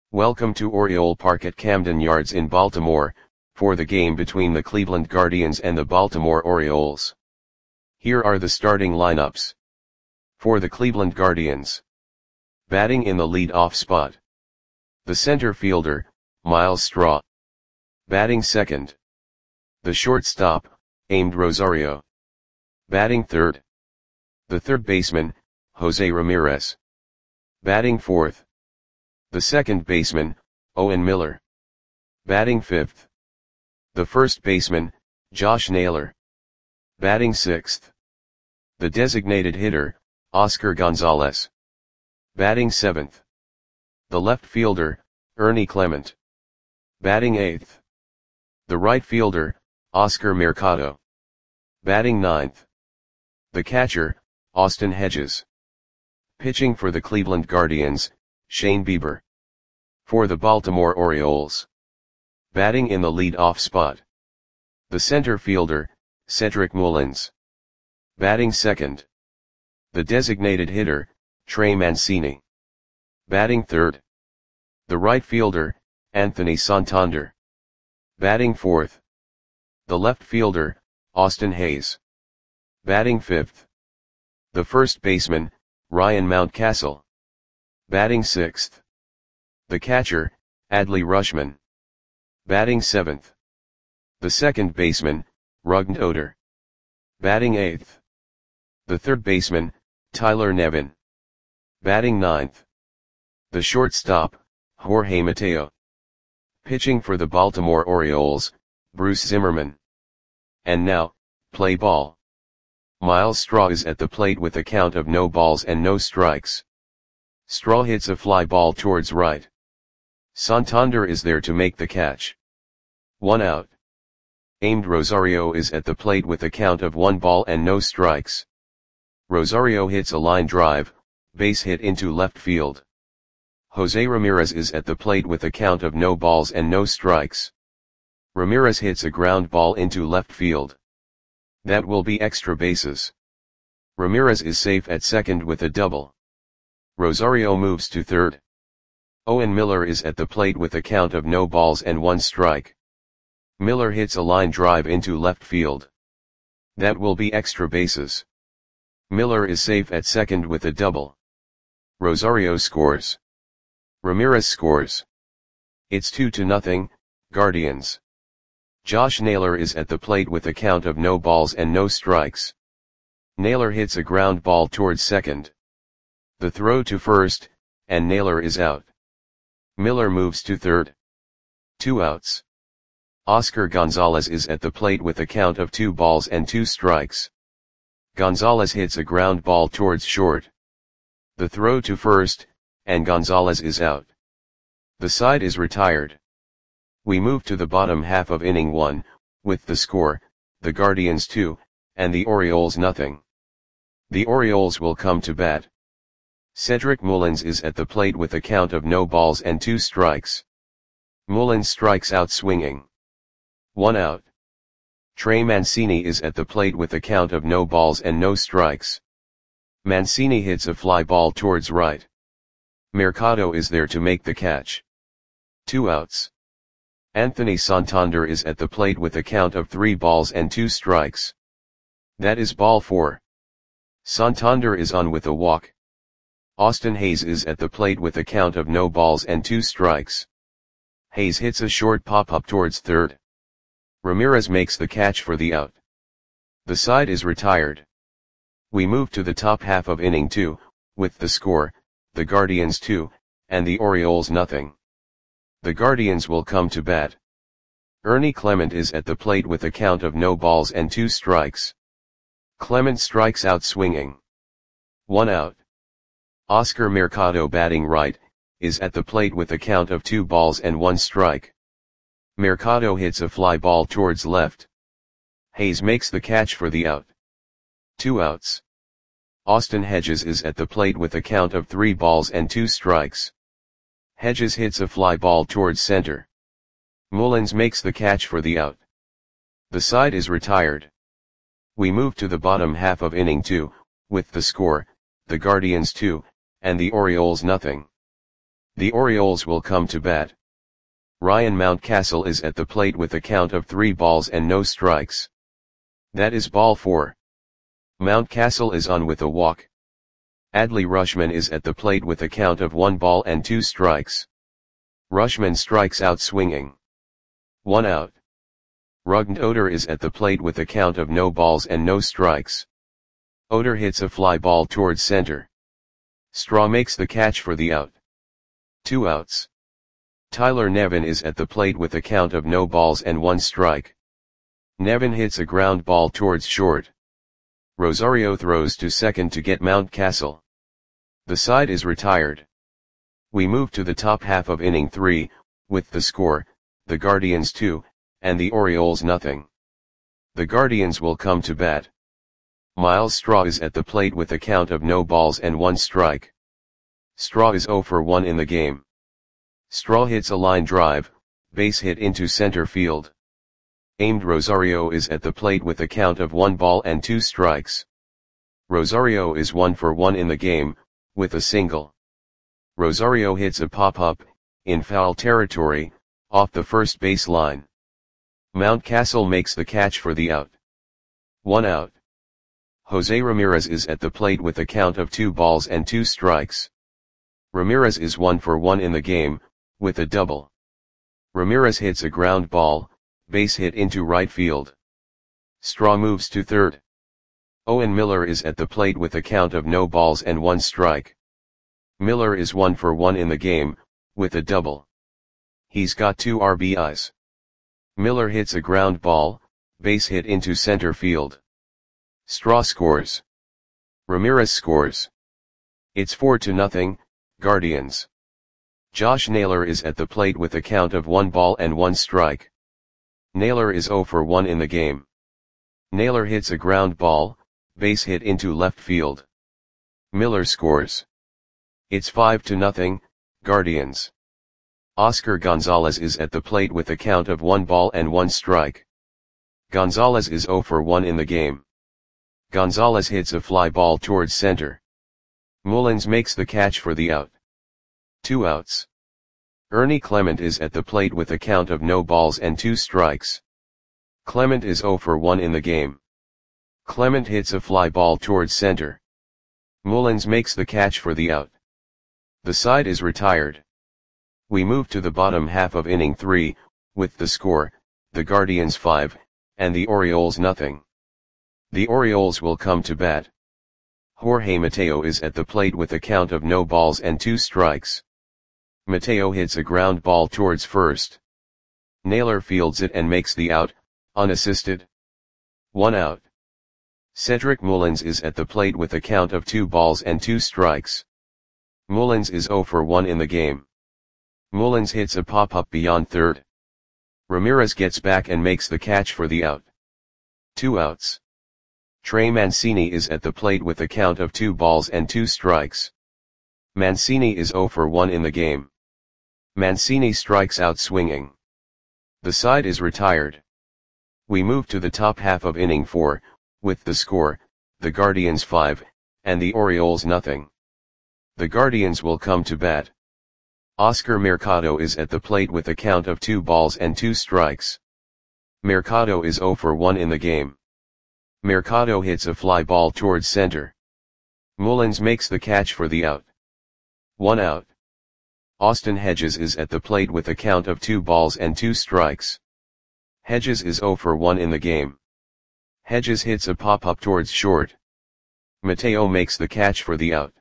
Welcome to Oriole Park at Camden Yards in Baltimore, for the game between the Cleveland Guardians and the Baltimore Orioles. Here are the starting lineups. For the Cleveland Guardians. Batting in the lead-off spot. The center fielder, Myles Straw. Batting second. The shortstop, Amed Rosario. Batting third. The third baseman, Jose Ramirez. Batting fourth. The second baseman, Owen Miller. Batting fifth. The first baseman, Josh Naylor. Batting sixth. The designated hitter, Oscar Gonzalez. Batting seventh. The left fielder, Ernie Clement. Batting eighth. The right fielder, Oscar Mercado. Batting ninth. The catcher, Austin Hedges. Pitching for the Cleveland Guardians, Shane Bieber. For the Baltimore Orioles. Batting in the lead-off spot. The center fielder, Cedric Mullins. Batting second. The designated hitter, Trey Mancini. Batting third. The right fielder, Anthony Santander. Batting fourth. The left fielder, Austin Hayes. Batting fifth. The first baseman, Ryan Mountcastle. Batting sixth. The catcher, Adley Rutschman. Batting seventh. The second baseman, Rougned Odor. Batting eighth. The third baseman, Tyler Nevin. Batting ninth. The shortstop, Jorge Mateo. Pitching for the Baltimore Orioles, Bruce Zimmerman. And now, play ball. Myles Straw is at the plate with a count of no balls and no strikes. Straw hits a fly ball towards right. Santander is there to make the catch. 1 out. Amed Rosario is at the plate with a count of 1 ball and no strikes. Rosario hits a line drive, base hit into left field. Jose Ramirez is at the plate with a count of no balls and no strikes. Ramirez hits a ground ball into left field. That will be extra bases. Ramirez is safe at second with a double. Rosario moves to third. Owen Miller is at the plate with a count of no balls and 1 strike. Miller hits a line drive into left field. That will be extra bases. Miller is safe at second with a double. Rosario scores. Ramirez scores. It's 2-0, Guardians. Josh Naylor is at the plate with a count of no balls and no strikes. Naylor hits a ground ball towards second. The throw to first, and Naylor is out. Miller moves to third. 2 outs. Oscar Gonzalez is at the plate with a count of 2 balls and 2 strikes. Gonzalez hits a ground ball towards short. The throw to first, and Gonzalez is out. The side is retired. We move to the bottom half of inning 1, with the score, the Guardians 2, and the Orioles nothing. The Orioles will come to bat. Cedric Mullins is at the plate with a count of no balls and 2 strikes. Mullins strikes out swinging. 1 out. Trey Mancini is at the plate with a count of no balls and no strikes. Mancini hits a fly ball towards right. Mercado is there to make the catch. 2 outs. Anthony Santander is at the plate with a count of 3 balls and 2 strikes. That is ball 4. Santander is on with a walk. Austin Hayes is at the plate with a count of no balls and 2 strikes. Hayes hits a short pop-up towards third. Ramirez makes the catch for the out. The side is retired. We move to the top half of inning 2, with the score, the Guardians 2, and the Orioles nothing. The Guardians will come to bat. Ernie Clement is at the plate with a count of no balls and 2 strikes. Clement strikes out swinging. 1 out. Oscar Mercado batting right, is at the plate with a count of 2 balls and 1 strike. Mercado hits a fly ball towards left. Hayes makes the catch for the out. 2 outs. Austin Hedges is at the plate with a count of 3 balls and 2 strikes. Hedges hits a fly ball towards center. Mullins makes the catch for the out. The side is retired. We move to the bottom half of inning 2, with the score, the Guardians 2, and the Orioles nothing. The Orioles will come to bat. Ryan Mountcastle is at the plate with a count of 3 balls and no strikes. That is ball 4. Mountcastle is on with a walk. Adley Rutschman is at the plate with a count of 1 ball and 2 strikes. Rutschman strikes out swinging. 1 out. Rugnd Oder is at the plate with a count of no balls and no strikes. Oder hits a fly ball towards center. Straw makes the catch for the out. 2 outs. Tyler Nevin is at the plate with a count of no balls and 1 strike. Nevin hits a ground ball towards short. Rosario throws to second to get Mountcastle. The side is retired. We move to the top half of inning 3, with the score, the Guardians 2, and the Orioles nothing. The Guardians will come to bat. Miles Straw is at the plate with a count of no balls and 1 strike. Straw is 0 for 1 in the game. Straw hits a line drive, base hit into center field. Aimed Rosario is at the plate with a count of 1 ball and 2 strikes. Rosario is 1 for 1 in the game, with a single. Rosario hits a pop-up, in foul territory, off the first base line. Mountcastle makes the catch for the out. 1 out. Jose Ramirez is at the plate with a count of 2 balls and 2 strikes. Ramirez is 1 for 1 in the game, with a double. Ramirez hits a ground ball, base hit into right field. Straw moves to third. Owen Miller is at the plate with a count of no balls and 1 strike. Miller is 1 for 1 in the game, with a double. He's got 2 RBIs. Miller hits a ground ball, base hit into center field. Straw scores. Ramirez scores. It's 4-0, Guardians. Josh Naylor is at the plate with a count of 1 ball and 1 strike. Naylor is 0 for 1 in the game. Naylor hits a ground ball, base hit into left field. Miller scores. It's 5-0, Guardians. Oscar Gonzalez is at the plate with a count of 1 ball and 1 strike. Gonzalez is 0 for 1 in the game. Gonzalez hits a fly ball towards center. Mullins makes the catch for the out. 2 outs. Ernie Clement is at the plate with a count of no balls and 2 strikes. Clement is 0 for 1 in the game. Clement hits a fly ball towards center. Mullins makes the catch for the out. The side is retired. We move to the bottom half of inning 3, with the score, the Guardians 5, and the Orioles nothing. The Orioles will come to bat. Jorge Mateo is at the plate with a count of no balls and 2 strikes. Mateo hits a ground ball towards first. Naylor fields it and makes the out, unassisted. 1 out. Cedric Mullins is at the plate with a count of 2 balls and 2 strikes. Mullins is 0 for 1 in the game. Mullins hits a pop-up beyond third. Ramirez gets back and makes the catch for the out. 2 outs. Trey Mancini is at the plate with a count of 2 balls and 2 strikes. Mancini is 0 for 1 in the game. Mancini strikes out swinging. The side is retired. We move to the top half of inning 4, with the score, the Guardians 5, and the Orioles nothing. The Guardians will come to bat. Oscar Mercado is at the plate with a count of 2 balls and 2 strikes. Mercado is 0 for 1 in the game. Mercado hits a fly ball towards center. Mullins makes the catch for the out. 1 out. Austin Hedges is at the plate with a count of 2 balls and 2 strikes. Hedges is 0 for 1 in the game. Hedges hits a pop-up towards short. Mateo makes the catch for the out.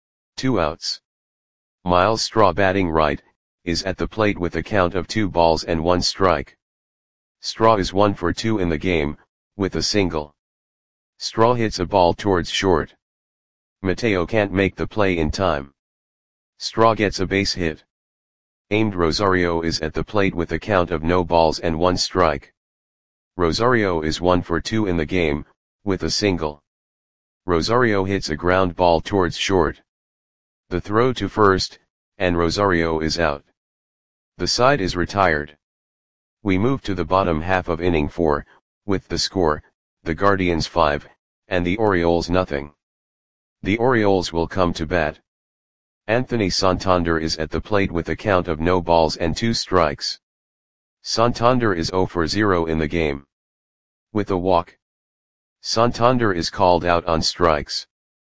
2 outs. Miles Straw, batting right, is at the plate with a count of 2 balls and 1 strike. Straw is 1 for 2 in the game, with a single. Straw hits a ball towards short. Mateo can't make the play in time. Straw gets a base hit. Aimed Rosario is at the plate with a count of no balls and 1 strike. Rosario is 1 for 2 in the game, with a single. Rosario hits a ground ball towards short. The throw to first, and Rosario is out. The side is retired. We move to the bottom half of inning 4, with the score, the Guardians 5, and the Orioles nothing. The Orioles will come to bat. Anthony Santander is at the plate with a count of no balls and 2 strikes. Santander is 0 for 0 in the game. With a walk, Santander is called out on strikes.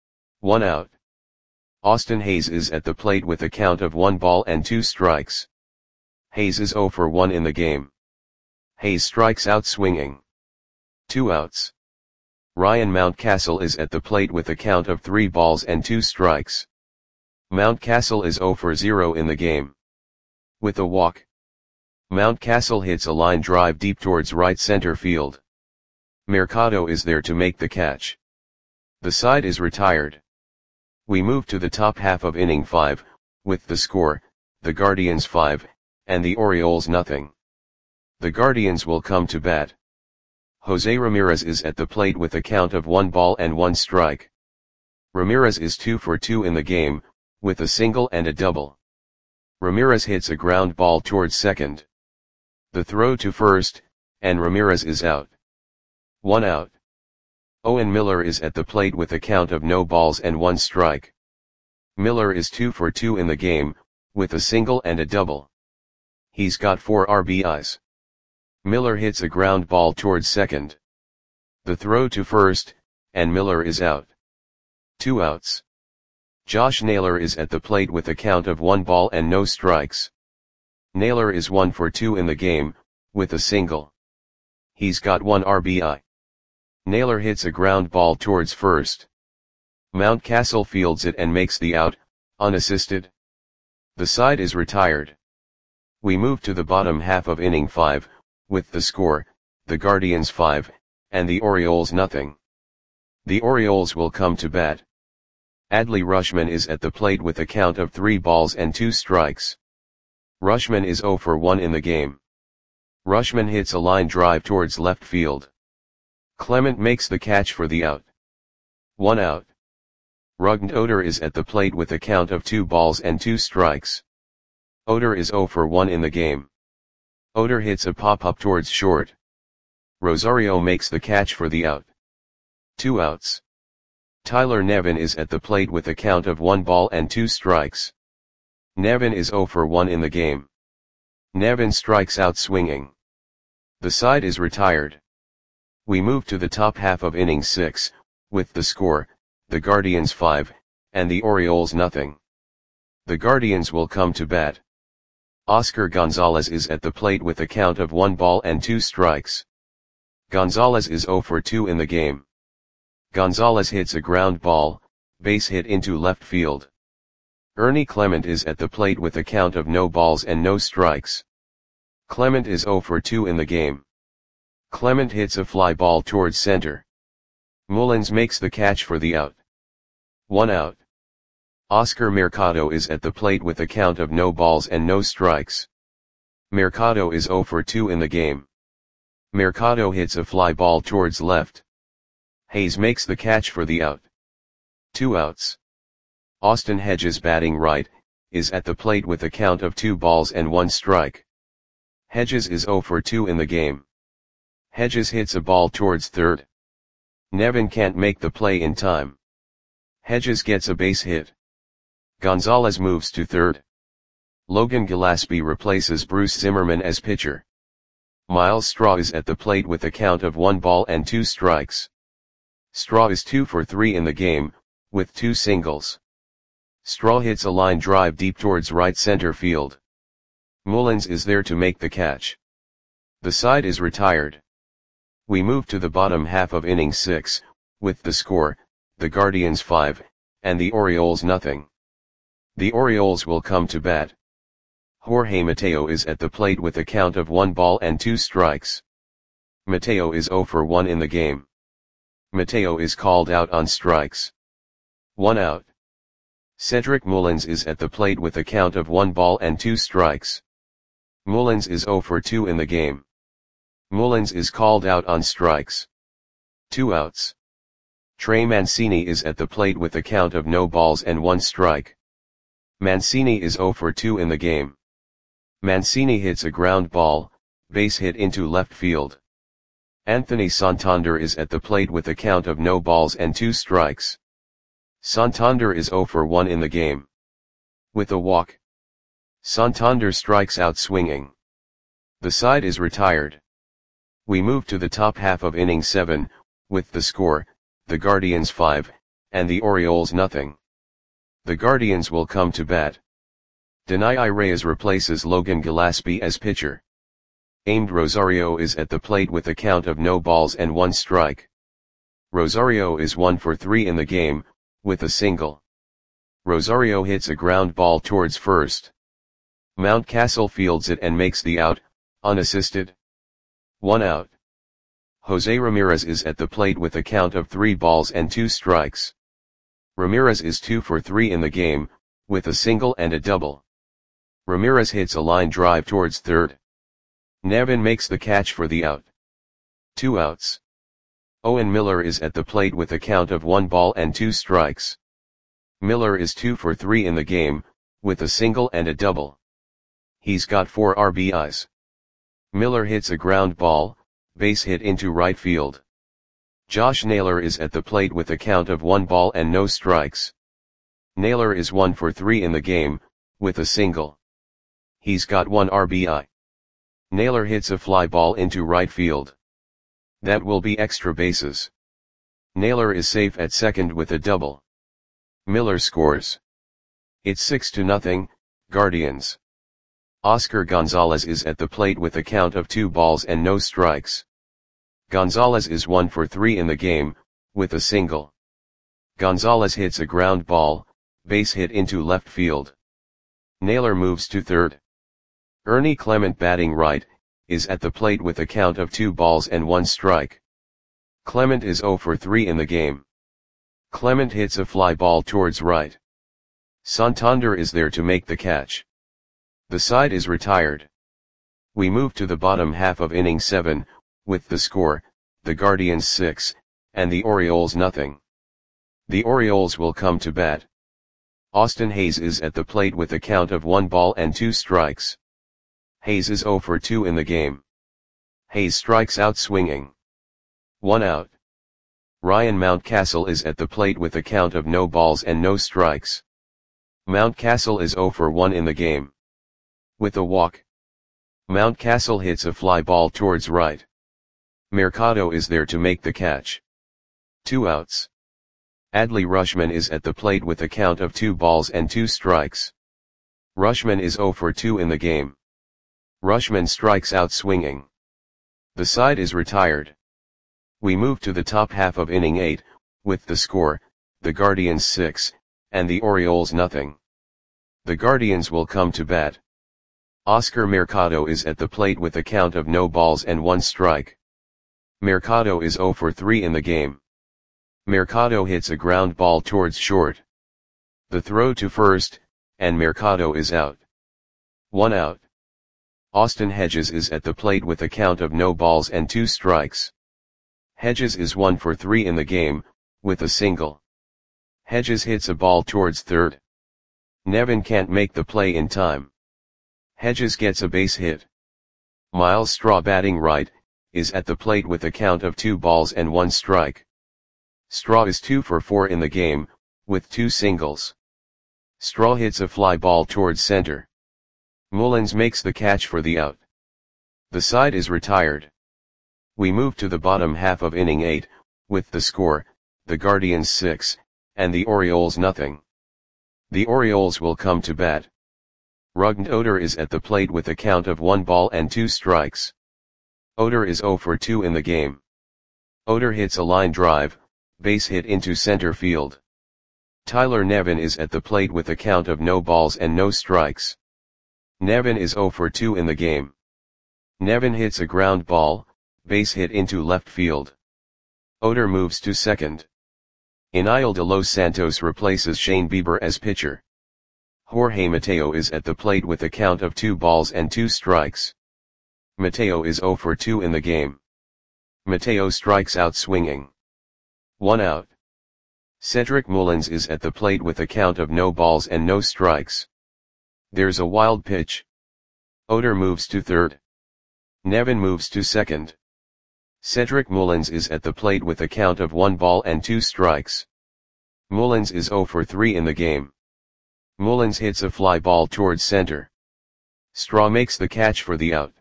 1 out. Austin Hays is at the plate with a count of 1 ball and 2 strikes. Hays is 0 for 1 in the game. Hays strikes out swinging. 2 outs. Ryan Mountcastle is at the plate with a count of 3 balls and 2 strikes. Mountcastle is 0 for 0 in the game. With a walk, Mountcastle hits a line drive deep towards right center field. Mercado is there to make the catch. The side is retired. We move to the top half of inning 5, with the score, the Guardians 5, and the Orioles nothing. The Guardians will come to bat. Jose Ramirez is at the plate with a count of 1 ball and 1 strike. Ramirez is 2 for 2 in the game, with a single and a double. Ramirez hits a ground ball towards second. The throw to first, and Ramirez is out. 1 out. Owen Miller is at the plate with a count of no balls and 1 strike. Miller is 2 for 2 in the game, with a single and a double. He's got 4 RBIs. Miller hits a ground ball towards second. The throw to first, and Miller is out. 2 outs. Josh Naylor is at the plate with a count of 1 ball and no strikes. Naylor is 1 for 2 in the game, with a single. He's got 1 RBI. Naylor hits a ground ball towards first. Mountcastle fields it and makes the out, unassisted. The side is retired. We move to the bottom half of inning 5, with the score, the Guardians 5, and the Orioles nothing. The Orioles will come to bat. Adley Rutschman is at the plate with a count of 3 balls and 2 strikes. Rutschman is 0 for 1 in the game. Rutschman hits a line drive towards left field. Clement makes the catch for the out. 1 out. Rugnet Oder is at the plate with a count of 2 balls and 2 strikes. Oder is 0 for 1 in the game. Oder hits a pop-up towards short. Rosario makes the catch for the out. 2 outs. Tyler Nevin is at the plate with a count of 1 ball and 2 strikes. Nevin is 0 for 1 in the game. Nevin strikes out swinging. The side is retired. We move to the top half of inning 6, with the score, the Guardians 5, and the Orioles nothing. The Guardians will come to bat. Oscar Gonzalez is at the plate with a count of 1 ball and 2 strikes. Gonzalez is 0 for 2 in the game. Gonzalez hits a ground ball, base hit into left field. Ernie Clement is at the plate with a count of no balls and no strikes. Clement is 0 for 2 in the game. Clement hits a fly ball towards center. Mullins makes the catch for the out. 1 out. Oscar Mercado is at the plate with a count of no balls and no strikes. Mercado is 0 for 2 in the game. Mercado hits a fly ball towards left. Hays makes the catch for the out. 2 outs. Austin Hedges, batting right, is at the plate with a count of 2 balls and 1 strike. Hedges is 0 for 2 in the game. Hedges hits a ball towards third. Nevin can't make the play in time. Hedges gets a base hit. Gonzalez moves to third. Logan Gillespie replaces Bruce Zimmerman as pitcher. Miles Straw is at the plate with a count of 1 ball and 2 strikes. Straw is 2 for 3 in the game, with 2 singles. Straw hits a line drive deep towards right center field. Mullins is there to make the catch. The side is retired. We move to the bottom half of inning 6, with the score, the Guardians 5, and the Orioles nothing. The Orioles will come to bat. Jorge Mateo is at the plate with a count of 1 ball and 2 strikes. Mateo is 0 for 1 in the game. Mateo is called out on strikes. 1 out. Cedric Mullins is at the plate with a count of 1 ball and 2 strikes. Mullins is 0 for 2 in the game. Mullins is called out on strikes. 2 outs. Trey Mancini is at the plate with a count of no balls and 1 strike. Mancini is 0 for 2 in the game. Mancini hits a ground ball, base hit into left field. Anthony Santander is at the plate with a count of no balls and 2 strikes. Santander is 0 for 1 in the game. With a walk. Santander strikes out swinging. The side is retired. We move to the top half of inning 7, with the score, the Guardians 5, and the Orioles nothing. The Guardians will come to bat. Denai Reyes replaces Logan Gillespie as pitcher. Aimed Rosario is at the plate with a count of no balls and 1 strike. Rosario is 1 for 3 in the game, with a single. Rosario hits a ground ball towards first. Mountcastle fields it and makes the out, unassisted. 1 out. Jose Ramirez is at the plate with a count of 3 balls and 2 strikes. Ramirez is 2 for 3 in the game, with a single and a double. Ramirez hits a line drive towards third. Nevin makes the catch for the out. 2 outs. Owen Miller is at the plate with a count of 1 ball and 2 strikes. Miller is 2 for 3 in the game, with a single and a double. He's got 4 RBIs. Miller hits a ground ball, base hit into right field. Josh Naylor is at the plate with a count of 1 ball and no strikes. Naylor is 1 for 3 in the game, with a single. He's got 1 RBI. Naylor hits a fly ball into right field. That will be extra bases. Naylor is safe at second with a double. Miller scores. It's 6-0, Guardians. Oscar Gonzalez is at the plate with a count of 2 balls and no strikes. Gonzalez is 1 for 3 in the game, with a single. Gonzalez hits a ground ball, base hit into left field. Naylor moves to third. Ernie Clement, batting right, is at the plate with a count of 2 balls and 1 strike. Clement is 0 for 3 in the game. Clement hits a fly ball towards right. Santander is there to make the catch. The side is retired. We move to the bottom half of inning 7, with the score, the Guardians 6, and the Orioles nothing. The Orioles will come to bat. Austin Hayes is at the plate with a count of 1 ball and 2 strikes. Hayes is 0 for 2 in the game. Hayes strikes out swinging. 1 out. Ryan Mountcastle is at the plate with a count of no balls and no strikes. Mountcastle is 0 for 1 in the game. With a walk. Mountcastle hits a fly ball towards right. Mercado is there to make the catch. 2 outs. Adley Rutschman is at the plate with a count of 2 balls and 2 strikes. Rutschman is 0 for 2 in the game. Rutschman strikes out swinging. The side is retired. We move to the top half of inning 8, with the score, the Guardians 6, and the Orioles nothing. The Guardians will come to bat. Oscar Mercado is at the plate with a count of no balls and 1 strike. Mercado is 0 for 3 in the game. Mercado hits a ground ball towards short. The throw to first, and Mercado is out. 1 out. Austin Hedges is at the plate with a count of no balls and 2 strikes. Hedges is 1 for 3 in the game, with a single. Hedges hits a ball towards third. Nevin can't make the play in time. Hedges gets a base hit. Miles Straw, batting right, is at the plate with a count of 2 balls and 1 strike. Straw is 2 for 4 in the game, with 2 singles. Straw hits a fly ball towards center. Mullins makes the catch for the out. The side is retired. We move to the bottom half of inning 8, with the score, the Guardians 6, and the Orioles nothing. The Orioles will come to bat. Rugnd Oder is at the plate with a count of 1 ball and 2 strikes. Oder is 0 for 2 in the game. Oder hits a line drive, base hit into center field. Tyler Nevin is at the plate with a count of no balls and no strikes. Nevin is 0 for 2 in the game. Nevin hits a ground ball, base hit into left field. Oder moves to second. Iniel de los Santos replaces Shane Bieber as pitcher. Jorge Mateo is at the plate with a count of 2 balls and 2 strikes. Mateo is 0 for 2 in the game. Mateo strikes out swinging. 1 out. Cedric Mullins is at the plate with a count of no balls and no strikes. There's a wild pitch. Oder moves to third. Nevin moves to second. Cedric Mullins is at the plate with a count of 1 ball and 2 strikes. Mullins is 0 for 3 in the game. Mullins hits a fly ball towards center. Straw makes the catch for the out.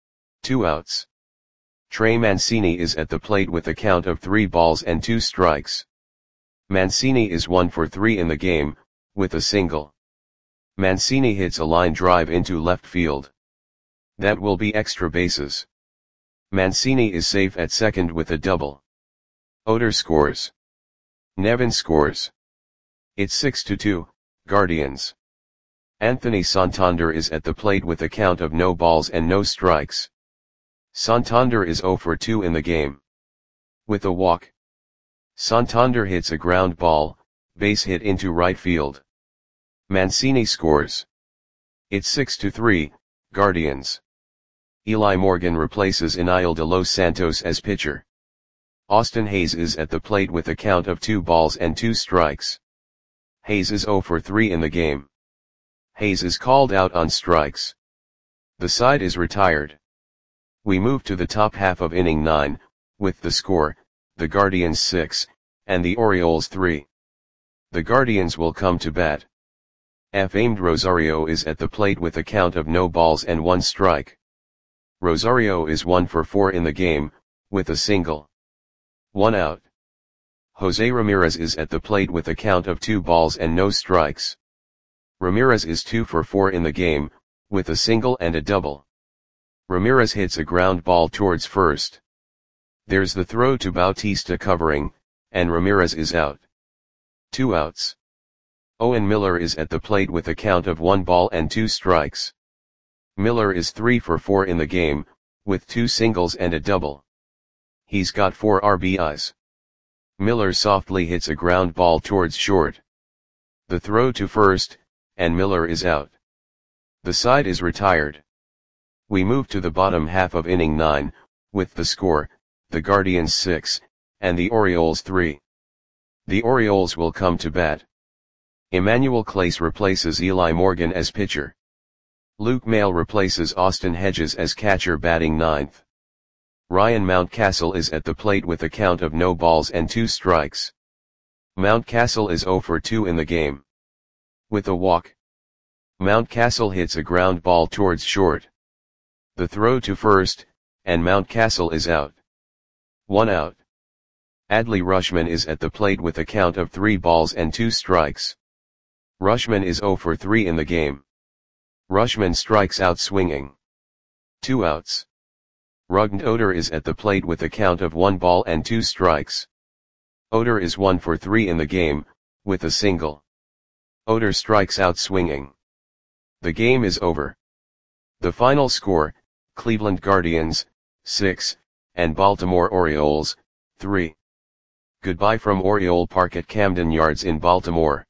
2 outs. Trey Mancini is at the plate with a count of 3 balls and 2 strikes. Mancini is 1 for 3 in the game, with a single. Mancini hits a line drive into left field. That will be extra bases. Mancini is safe at second with a double. Oder scores. Nevin scores. It's 6-2, Guardians. Anthony Santander is at the plate with a count of no balls and no strikes. Santander is 0 for 2 in the game. With a walk. Santander hits a ground ball, base hit into right field. Mancini scores. It's 6-3, Guardians. Eli Morgan replaces Eniel de los Santos as pitcher. Austin Hayes is at the plate with a count of 2 balls and 2 strikes. Hayes is 0 for 3 in the game. Hayes is called out on strikes. The side is retired. We move to the top half of inning 9, with the score, the Guardians 6, and the Orioles 3. The Guardians will come to bat. Famed Rosario is at the plate with a count of no balls and 1 strike. Rosario is 1 for 4 in the game, with a single. 1 out. Jose Ramirez is at the plate with a count of 2 balls and no strikes. Ramirez is 2 for 4 in the game, with a single and a double. Ramirez hits a ground ball towards first. There's the throw to Bautista covering, and Ramirez is out. 2 outs. Owen Miller is at the plate with a count of 1 ball and 2 strikes. Miller is 3 for 4 in the game, with 2 singles and a double. He's got 4 RBIs. Miller softly hits a ground ball towards short. The throw to first, and Miller is out. The side is retired. We move to the bottom half of inning 9, with the score, the Guardians 6, and the Orioles 3. The Orioles will come to bat. Emmanuel Clase replaces Eli Morgan as pitcher. Luke Maile replaces Austin Hedges as catcher batting 9th. Ryan Mountcastle is at the plate with a count of no balls and 2 strikes. Mountcastle is 0 for 2 in the game. With a walk. Mountcastle hits a ground ball towards short. The throw to first, and Mountcastle is out. 1 out. Adley Rutschman is at the plate with a count of 3 balls and 2 strikes. Rutschman is 0 for 3 in the game. Rutschman strikes out swinging. 2 outs. Rugnet Oder is at the plate with a count of 1 ball and 2 strikes. Oder is 1 for 3 in the game, with a single. Oder strikes out swinging. The game is over. The final score, Cleveland Guardians, 6, and Baltimore Orioles, 3. Goodbye from Oriole Park at Camden Yards in Baltimore.